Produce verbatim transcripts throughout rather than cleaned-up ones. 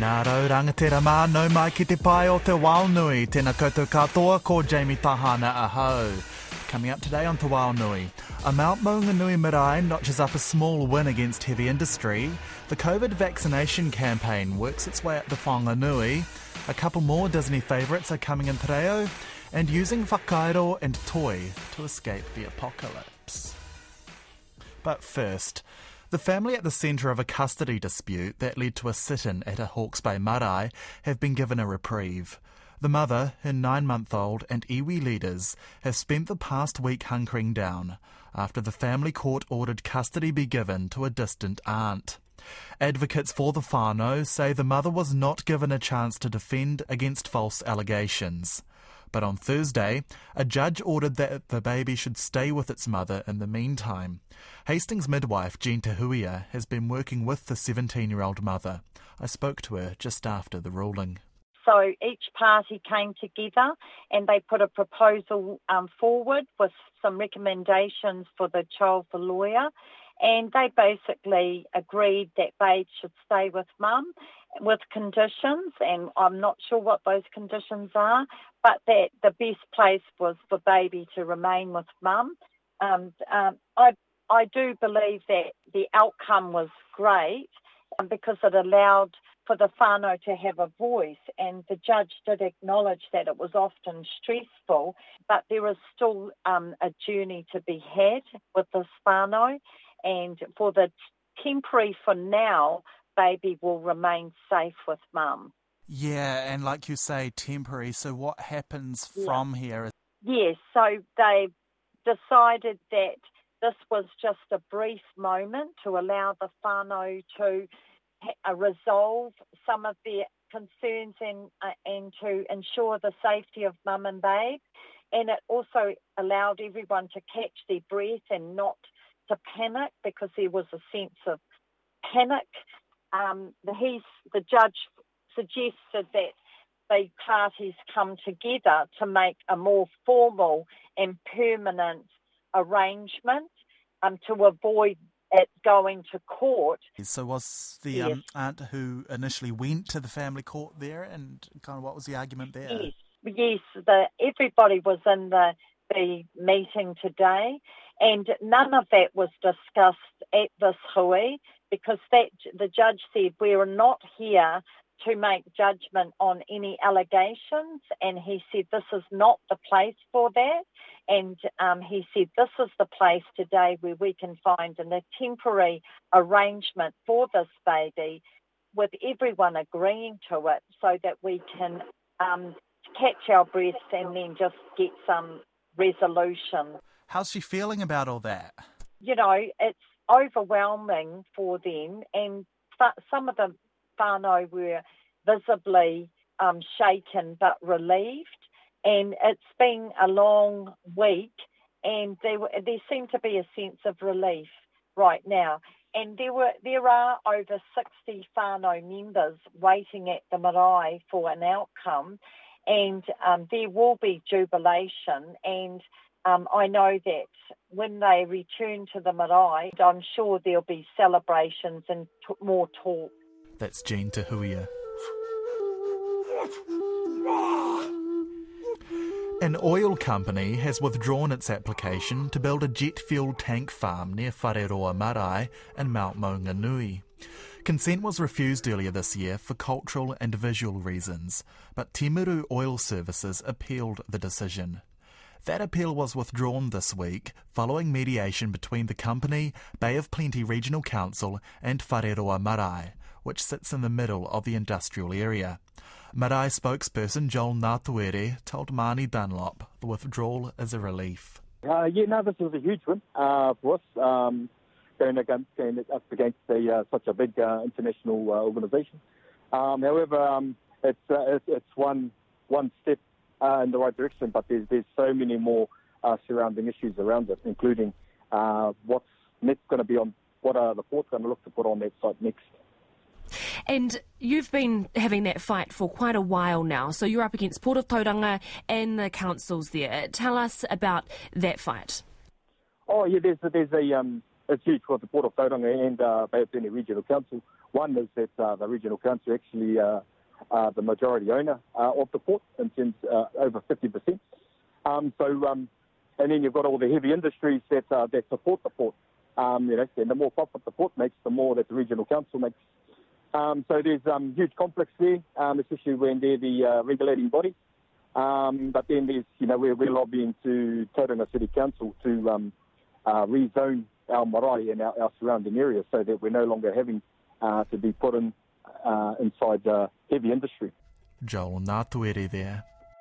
Nā rau rangatira mā nau mai ki te pai o te Waonui, tēnā koutou katoa ko Jamie Tahana ahau. Coming up today on Te Waonui, a Mount Maunganui marae notches up a small win against heavy industry, the COVID vaccination campaign works its way up to Whanganui, a couple more Disney favourites are coming in te reo, and using whakairo and toi to escape the apocalypse. But first, the family at the centre of a custody dispute that led to a sit-in at a Hawke's Bay marae have been given a reprieve. The mother, her nine-month-old and iwi leaders have spent the past week hunkering down after the family court ordered custody be given to a distant aunt. Advocates for the whānau say the mother was not given a chance to defend against false allegations. But on Thursday, a judge ordered that the baby should stay with its mother in the meantime. Hastings midwife Jean Tahuia has been working with the seventeen-year-old mother. I spoke to her just after the ruling. So each party came together and they put a proposal um, forward with some recommendations for the child for lawyer, and they basically agreed that babe should stay with mum with conditions, and I'm not sure what those conditions are, but that the best place was for baby to remain with mum. Um, um, I I do believe that the outcome was great um, because it allowed for the whānau to have a voice, and the judge did acknowledge that it was often stressful, but there is still um, a journey to be had with this whānau, and for the temporary for now, baby will remain safe with mum. Yeah, and like you say, temporary, so what happens Yeah. from here? Yes, so they decided that this was just a brief moment to allow the whānau to ha- resolve some of their concerns and uh, and to ensure the safety of mum and babe. And it also allowed everyone to catch their breath and not to panic, because there was a sense of panic. Um, the, he's, the judge suggested that the parties come together to make a more formal and permanent arrangement um, to avoid it going to court. So was the Yes. um, aunt who initially went to the family court there, and kind of what was the argument there? Yes, yes. The, everybody was in the, the meeting today, and none of that was discussed at this hui, because that the judge said we are not here to make judgment on any allegations, and he said this is not the place for that, and um, he said this is the place today where we can find a temporary arrangement for this baby with everyone agreeing to it, so that we can um, catch our breaths and then just get some resolution. How's she feeling about all that? You know, it's overwhelming for them, and fa- some of the whānau were visibly um, shaken but relieved, and it's been a long week, and there, were, there seemed to be a sense of relief right now. And there were there are over sixty whānau members waiting at the marae for an outcome, and um, there will be jubilation, and Um, I know that when they return to the marae, I'm sure there'll be celebrations and t- more talk. That's Jean Tahuia. An oil company has withdrawn its application to build a jet fuel tank farm near Whareroa Marae in Mount Maunganui. Consent was refused earlier this year for cultural and visual reasons, but Timaru Oil Services appealed the decision. That appeal was withdrawn this week following mediation between the company, Bay of Plenty Regional Council and Whareroa Marae, which sits in the middle of the industrial area. Marae spokesperson Joel Ngātuere told Māni Dunlop the withdrawal is a relief. Uh, yeah, no, this was a huge win uh, for us, um, going, against, going up against a, uh, such a big uh, international uh, organisation. Um, however, um, it's, uh, it's it's one one step Uh, in the right direction, but there's, there's so many more uh, surrounding issues around it, including uh, what's next going to be on, what are the ports going to look to put on that site next. And you've been having that fight for quite a while now, so you're up against Port of Tauranga and the councils there. Tell us about that fight. Oh yeah, there's, there's a, um, it's huge for the Port of Tauranga and uh, Bay of Plenty Regional Council. One is that uh, the regional council actually uh, are the majority owner uh, of the port, in terms uh, over fifty percent. Um, so, um, and then you've got all the heavy industries that uh, that support the port. Um, you know, and the more profit the port makes, the more that the regional council makes. Um, so there's um, huge conflicts there, um, especially when they're the uh, regulating body. Um, but then there's, you know, we're, we're lobbying to Tauranga City Council to um, uh, rezone our marae and our, our surrounding areas so that we're no longer having uh, to be put in uh, inside uh, heavy industry. Joel Ngātuere there.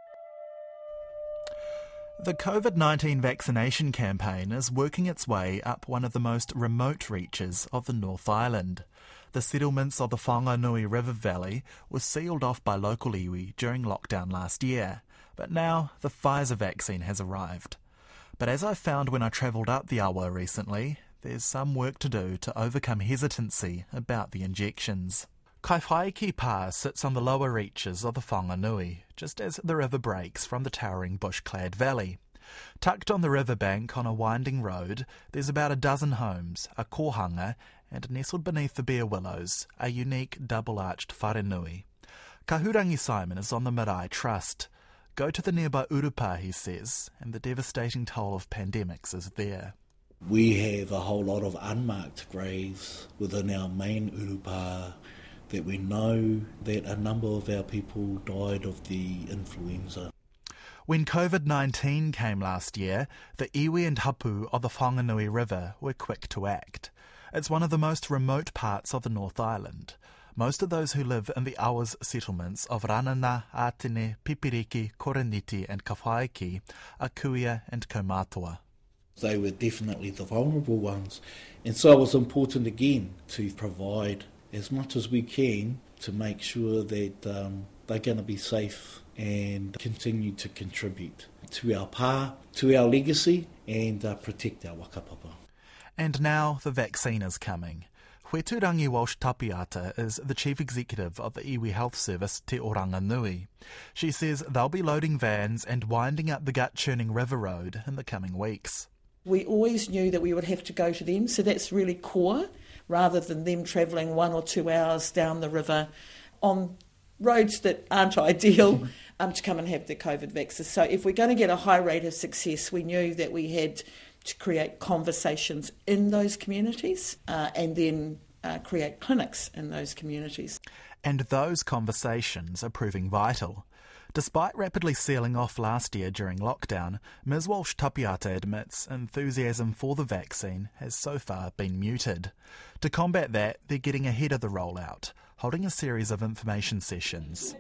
The COVID nineteen vaccination campaign is working its way up one of the most remote reaches of the North Island. The settlements of the Whanganui River Valley were sealed off by local iwi during lockdown last year, but now the Pfizer vaccine has arrived. But as I found when I travelled up the awa recently, there's some work to do to overcome hesitancy about the injections. Kaiwhaiki Pa sits on the lower reaches of the Whanganui, just as the river breaks from the towering bush-clad valley. Tucked on the riverbank on a winding road, there's about a dozen homes, a kohanga, and nestled beneath the bare willows, a unique double-arched wharenui. Kahurangi Simon is on the Marae Trust. Go to the nearby Urupa, he says, and the devastating toll of pandemics is there. We have a whole lot of unmarked graves within our main Urupa that we know that a number of our people died of the influenza. When COVID nineteen came last year, the iwi and hapu of the Whanganui River were quick to act. It's one of the most remote parts of the North Island. Most of those who live in the Awa's settlements of Ranana, Atene, Pipiriki, Koreniti and Kawhaiki are Kuia and Kaumātua. They were definitely the vulnerable ones, and so it was important again to provide as much as we can to make sure that um, they're going to be safe and continue to contribute to our pa, to our legacy, and uh, protect our wakapapa. And now the vaccine is coming. Hueturangi Walsh Tapiata is the Chief Executive of the Iwi Health Service Te Oranga Nui. She says they'll be loading vans and winding up the gut-churning river road in the coming weeks. We always knew that we would have to go to them, so that's really core, rather than them travelling one or two hours down the river on roads that aren't ideal um, to come and have their COVID vaccines. So if we're going to get a high rate of success, we knew that we had to create conversations in those communities uh, and then uh, create clinics in those communities. And those conversations are proving vital. Despite rapidly sealing off last year during lockdown, Miz Walsh Tapiata admits enthusiasm for the vaccine has so far been muted. To combat that, they're getting ahead of the rollout, holding a series of information sessions.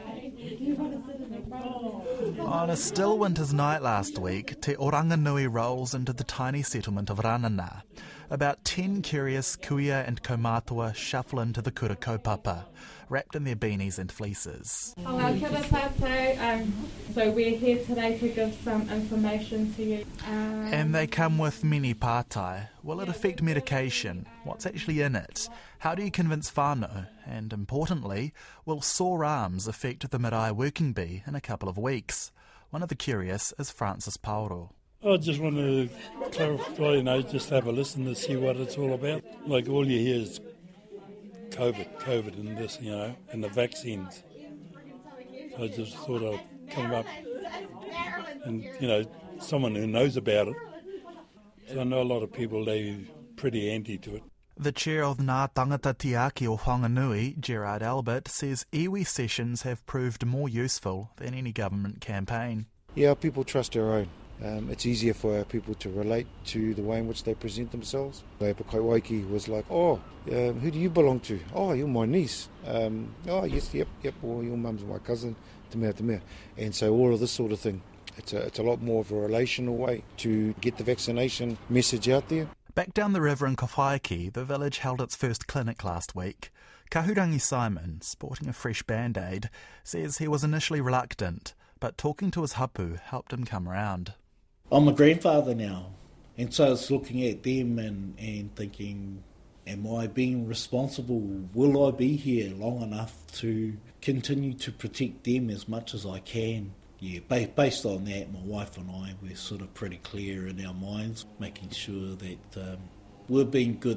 On a still winter's night last week, Te Oranga Nui rolls into the tiny settlement of Ranana. About ten curious Kuia and Kaumātua shuffle into the kura kaupapa, wrapped in their beanies and fleeces. Hello, kia ora tātou. Um, so we're here today to give some information to you. Um, and they come with many pātai. Will it affect medication? What's actually in it? How do you convince whānau? And importantly, will sore arms affect the marae working bee in a couple of weeks? One of the curious is Francis Pauro. I just want to clarify, you know, just have a listen to see what it's all about. Like all you hear is COVID, COVID and this, you know, and the vaccines. So I just thought I'd come up and, you know, someone who knows about it. So I know a lot of people, they're pretty anti to it. The chair of Ngā Tangata Tiaki o Whanganui, Gerard Albert, says iwi sessions have proved more useful than any government campaign. Yeah, people trust our own. Um, it's easier for our people to relate to the way in which they present themselves. Kaiwaiki was like, oh, um, who do you belong to? Oh, you're my niece. Um, oh, yes, yep, yep, or your mum's my cousin, te mea, te mea. And so all of this sort of thing. It's a, it's a lot more of a relational way to get the vaccination message out there. Back down the river in Kawhaiki, the village held its first clinic last week. Kahurangi Simon, sporting a fresh band-aid, says he was initially reluctant, but talking to his hapu helped him come around. I'm a grandfather now, and so it's looking at them and, and thinking, am I being responsible? Will I be here long enough to continue to protect them as much as I can? Yeah, based on that, my wife and I, we're sort of pretty clear in our minds, making sure that um, we're being good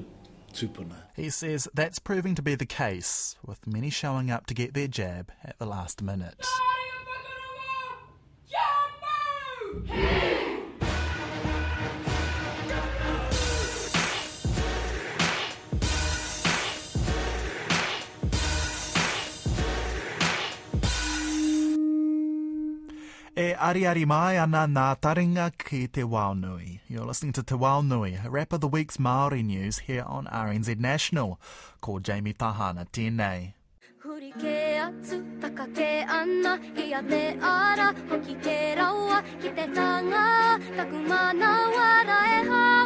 tupuna. He says that's proving to be the case, with many showing up to get their jab at the last minute. E ariari mai ana nā taringa ki Te Waunui. You're listening to Te Waunui, a wrap of the week's Māori news here on R N Z National. Ko Jamie Tahana, tēnei. Huri ke atu, taka ke ana, ia te ara, hoki te raua, ki te tanga, taku mana wara e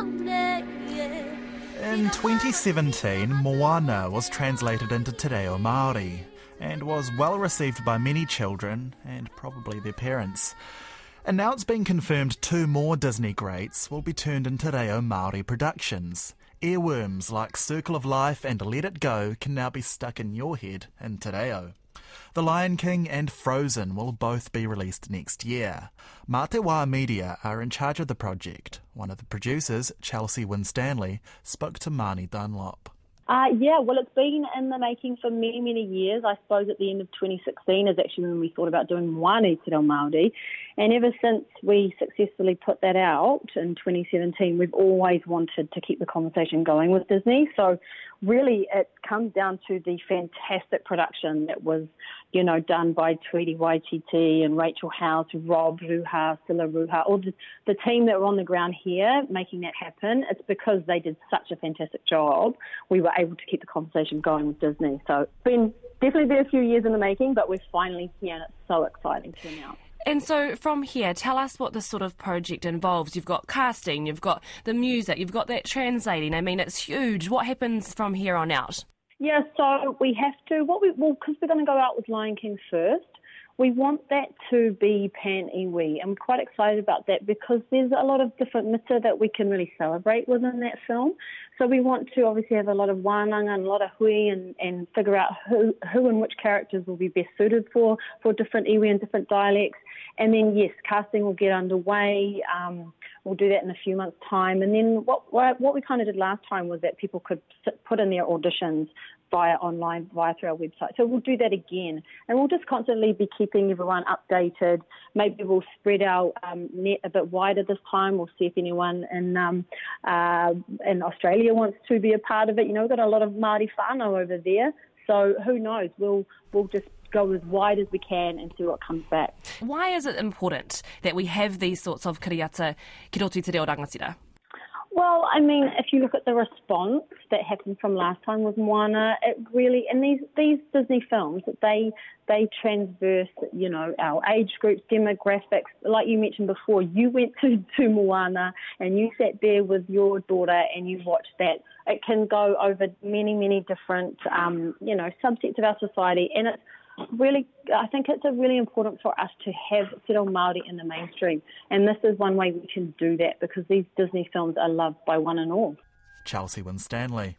haune. In twenty seventeen, Moana was translated into Te Reo Māori and was well received by many children and probably their parents. And now it's been confirmed two more Disney greats will be turned into Reo Māori productions. Earworms like Circle of Life and Let It Go can now be stuck in your head in Te Reo. The Lion King and Frozen will both be released next year. Mā Te Wā Media are in charge of the project. One of the producers, Chelsea Winstanley, spoke to Māni Dunlop. Uh, yeah, well, it's been in the making for many, many years. I suppose at the end of twenty sixteen is actually when we thought about doing Moana Te Reo Māori. And ever since we successfully put that out in twenty seventeen, we've always wanted to keep the conversation going with Disney. So really it comes down to the fantastic production that was, you know, done by Tweety Waititi and Rachel House, Rob Ruha, Silla Ruha, all the, the team that were on the ground here making that happen. It's because they did such a fantastic job. We were able to keep the conversation going with Disney. So it's been definitely been a few years in the making, but we're finally here and it's so exciting to announce. And so from here, tell us what this sort of project involves. You've got casting, you've got the music, you've got that translating. I mean, it's huge. What happens from here on out? Yeah, so we have to, what we, well, because we're going to go out with Lion King first, we want that to be pan-iwi, and we're quite excited about that because there's a lot of different mita that we can really celebrate within that film. So we want to obviously have a lot of wānanga and a lot of hui and, and figure out who, who and which characters will be best suited for, for different iwi and different dialects. And then, yes, casting will get underway. Um, we'll do that in a few months' time. And then what what we kind of did last time was that people could put in their auditions via online, via through our website. So we'll do that again. And we'll just constantly be keeping everyone updated. Maybe we'll spread our um, net a bit wider this time. We'll see if anyone in um, uh, in Australia wants to be a part of it. You know, we've got a lot of Māori whānau over there. So who knows? We'll we'll just go as wide as we can and see what comes back. Why is it important that we have these sorts of kiriata ki roto i te reo rangatira? Well, I mean, if you look at the response that happened from last time with Moana, it really, and these, these Disney films, they they transverse, you know, our age groups, demographics. Like you mentioned before, you went to, to Moana and you sat there with your daughter and you watched that. It can go over many, many different, um, you know, subsets of our society, and it's really, I think it's really important for us to have Te Reo Māori in the mainstream, and this is one way we can do that because these Disney films are loved by one and all. Chelsea Winstanley.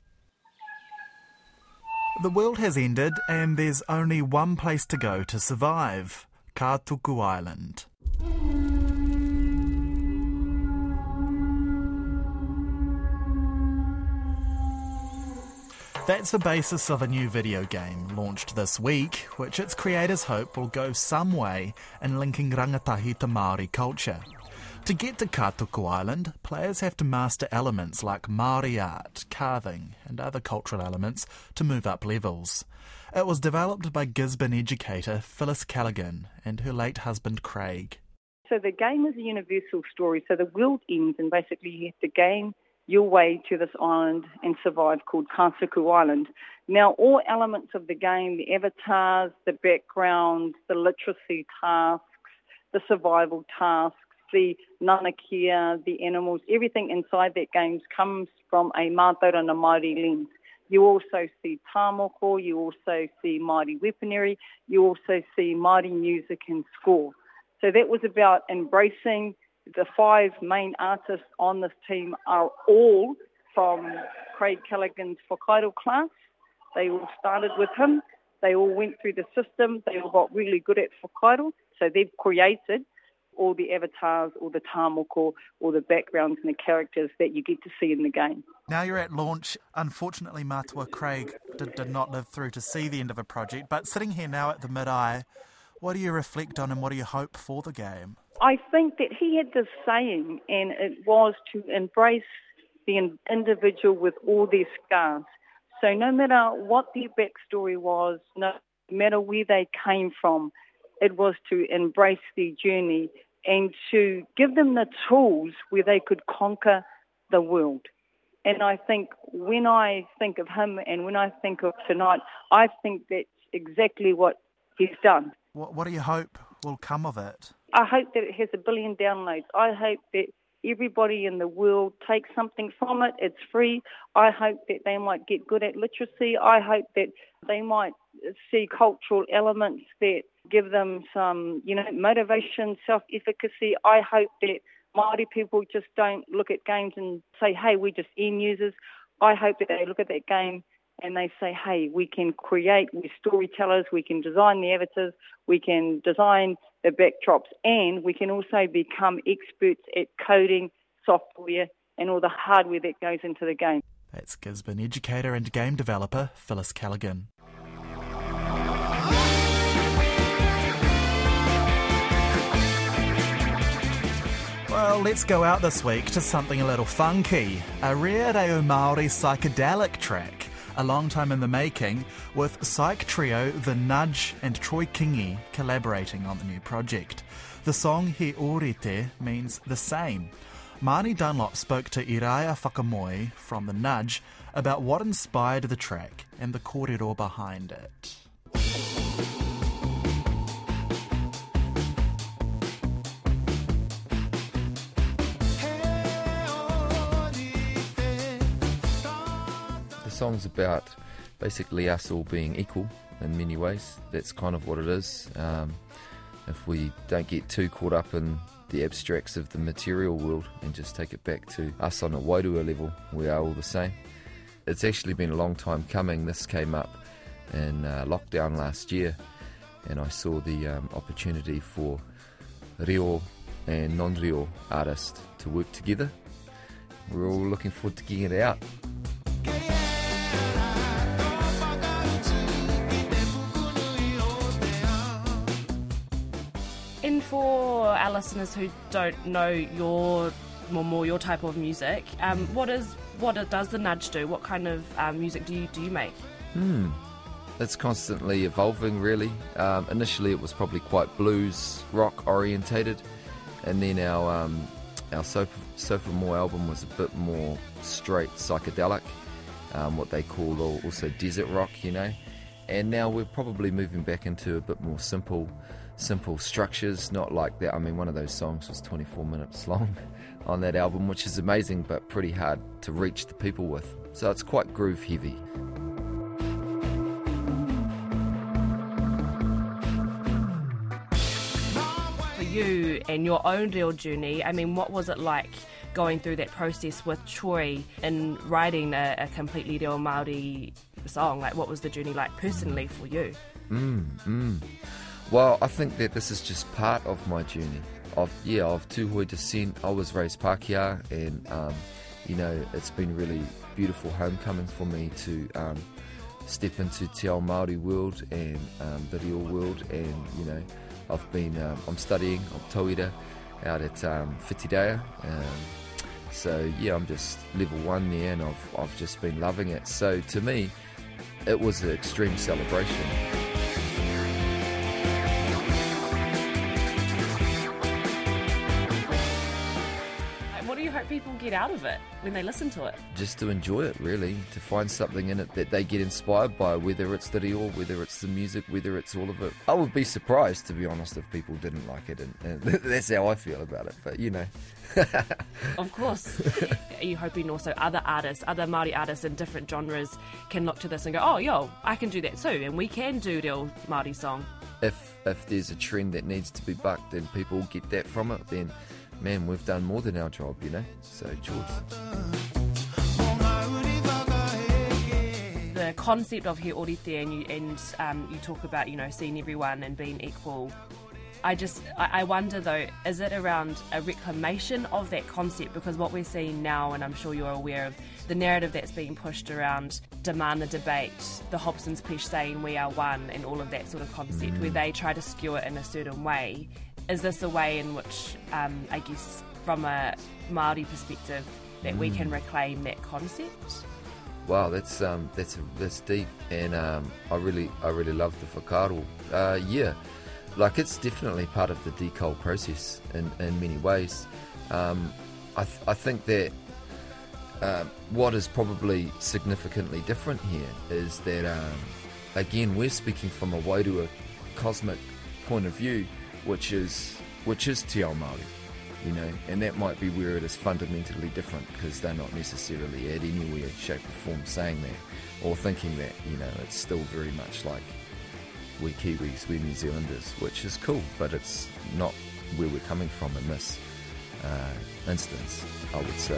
The world has ended and there's only one place to go to survive, Kātuku Island. That's the basis of a new video game launched this week, which its creators hope will go some way in linking rangatahi to Māori culture. To get to Kātuku Island, players have to master elements like Māori art, carving and other cultural elements to move up levels. It was developed by Gisborne educator Phyllis Callaghan and her late husband Craig. So the game is a universal story, so the world ends and basically you have to gain your way to this island and survive, called Kātuku Island. Now, all elements of the game, the avatars, the background, the literacy tasks, the survival tasks, the nanakia, the animals, everything inside that game comes from a Mātauranga Māori lens. You also see tāmoko, you also see Māori weaponry, you also see Māori music and score. So that was about embracing. The five main artists on this team are all from Craig Callaghan's Whakairo class. They all started with him. They all went through the system. They all got really good at Whakairo. So they've created all the avatars or the tāmoko or the backgrounds and the characters that you get to see in the game. Now you're at launch. Unfortunately, Matua Craig did, did not live through to see the end of a project, but sitting here now at the Marae, what do you reflect on and what do you hope for the game? I think that he had this saying, and it was to embrace the individual with all their scars. So no matter what their backstory was, no matter where they came from, it was to embrace their journey and to give them the tools where they could conquer the world. And I think when I think of him and when I think of tonight, I think that's exactly what he's done. What, what do you hope will come of it? I hope that it has a billion downloads. I hope that everybody in the world takes something from it. It's free. I hope that they might get good at literacy. I hope that they might see cultural elements that give them some, you know, motivation, self-efficacy. I hope that Māori people just don't look at games and say, hey, we're just end users. I hope that they look at that game and they say, hey, we can create, we're storytellers, we can design the avatars, we can design the backdrops, and we can also become experts at coding, software, and all the hardware that goes into the game. That's Gisborne educator and game developer Phyllis Callaghan. Well, let's go out this week to something a little funky. A rare reo Māori psychedelic track, a long time in the making, with psych trio The Nudge and Troy Kingi collaborating on the new project. The song He Orite means the same. Marnie Dunlop spoke to Iraia Whakamoe from The Nudge about what inspired the track and the kōrero behind it. The song's about basically us all being equal in many ways. That's kind of what it is. Um, if we don't get too caught up in the abstracts of the material world and just take it back to us on a wairua level, we are all the same. It's actually been a long time coming. This came up in uh, lockdown last year, and I saw the um, opportunity for reo and non-reo artists to work together. We're all looking forward to getting it out. And for our listeners who don't know your more, more your type of music, um, what is what does The Nudge do? What kind of um, music do you do you make? Hmm, it's constantly evolving, really. Um, initially, it was probably quite blues rock orientated, and then our um, our Sofa, Sofa More album was a bit more straight psychedelic, um, what they call also desert rock, you know. And now we're probably moving back into a bit more simple. simple structures, not like that. I mean, one of those songs was twenty-four minutes long on that album, which is amazing but pretty hard to reach the people with. So it's quite groove heavy. For you and your own real journey, I mean, what was it like going through that process with Troy and writing a, a completely reo Māori song? Like, what was the journey like personally for you? Mm, mm. Well, I think that this is just part of my journey. Of yeah, of Tūhoe descent. I was raised Pākehā, and um, you know, it's been really beautiful homecoming for me to um, step into Te Ao Māori world and um, the reo world. And you know, I've been um, I'm studying I'm tauira out at um, Whitireia. Um, so yeah, I'm just level one there, and I've I've just been loving it. So to me, it was an extreme celebration. People get out of it when they listen to it? Just to enjoy it, really, to find something in it that they get inspired by, whether it's the reo, whether it's the music, whether it's all of it. I would be surprised, to be honest, if people didn't like it, and, and that's how I feel about it, but you know. Of course. Are you hoping also other artists, other Māori artists in different genres can look to this and go, oh, yo, I can do that too, and we can do reo Māori song? If, if there's a trend that needs to be bucked and people get that from it, then man, we've done more than our job, you know, so George. The concept of He Orite, and you, and um, you talk about, you know, seeing everyone and being equal. I just, I I wonder though, is it around a reclamation of that concept? Because what we're seeing now, and I'm sure you're aware of, the narrative that's being pushed around demand the debate, the Hobson's piece saying we are one, and all of that sort of concept, mm. where they try to skew it in a certain way. Is this a way in which, um, I guess, from a Māori perspective, that mm. we can reclaim that concept? Wow, that's um, that's that's deep, and um, I really I really love the whakaaro. Uh, yeah, like it's definitely part of the decol process in, in many ways. Um, I th- I think that uh, what is probably significantly different here is that um, again we're speaking from a wairua cosmic point of view, which is which is Te Ao Māori. You know, and that might be where it is fundamentally different, because they're not necessarily at anywhere, shape or form saying that or thinking that. You know, it's still very much like we're Kiwis, we're New Zealanders, which is cool, but it's not where we're coming from in this uh, instance, I would say.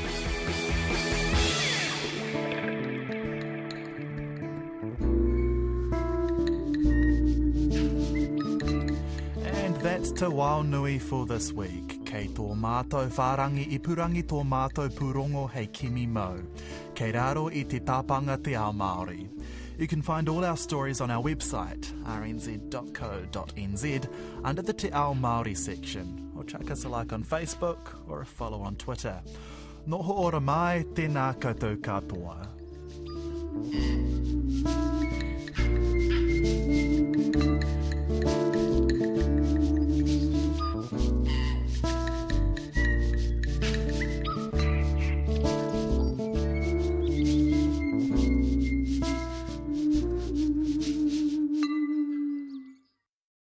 That's Te Waunui for this week. Kei tō mātou whārangi i purangi tō mātou purongo hei kimi mau. Kei raro i te tāpanga Te Ao Māori. You can find all our stories on our website, r n z dot co dot n z, under the Te Ao Māori section, or chuck us a like on Facebook or a follow on Twitter. Noho ora mai, tēnā koutou katoa.